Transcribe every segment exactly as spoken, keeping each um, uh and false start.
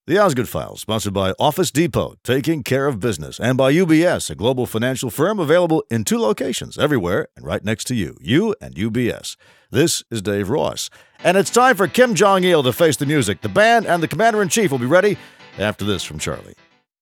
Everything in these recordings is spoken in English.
The Osgood Files, sponsored by Office Depot, taking care of business, and by U B S, a global financial firm available in two locations, everywhere and right next to you, you and U B S. This is Dave Ross, and it's time for Kim Jong-il to face the music. The band and the Commander-in-Chief will be ready after this from Charlie.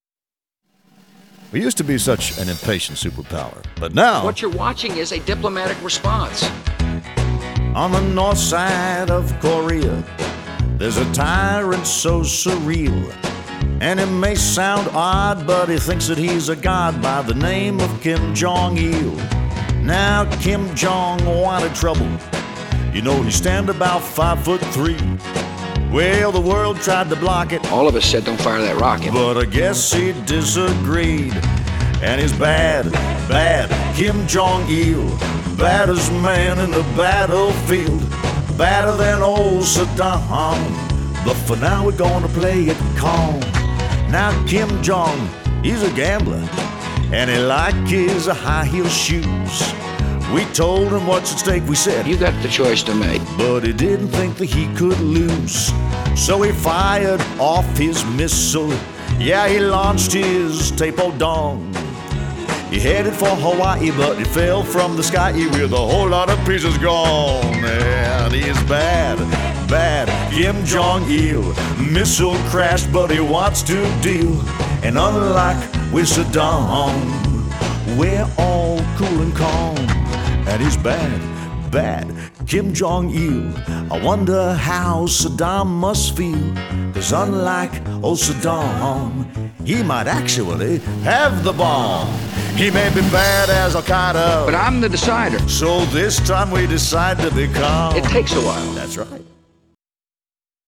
We used to be such an impatient superpower, but now... What you're watching is a diplomatic response. On the north side of Korea, there's a tyrant so surreal, and it may sound odd, but he thinks that he's a god by the name of Kim Jong-il. Now Kim Jong wanted trouble. You know, he stand about five foot three. Well, the world tried to block it. All of us said don't fire that rocket. But I guess he disagreed. And he's bad, bad Kim Jong-il, baddest man in the battlefield. Better than old Saddam, but for now we're gonna play it calm. Now Kim Jong, he's a gambler, and he like his high heel shoes. We told him what's at stake, we said, you got the choice to make. But he didn't think that he could lose, so he fired off his missile. Yeah, he launched his Taepodong. He headed for Hawaii, but he fell from the sky with a whole lot of pieces gone. And he's bad, bad Kim Jong-il. Missile crashed, but he wants to deal. And unlike with Saddam, we're all cool and calm. And he's bad, bad Kim Jong-il. I wonder how Saddam must feel. Cause unlike old Saddam, he might actually have the bomb. He may be bad as Al-Qaeda, but I'm the decider. So this time we decide to be calm. It takes a while. That's right.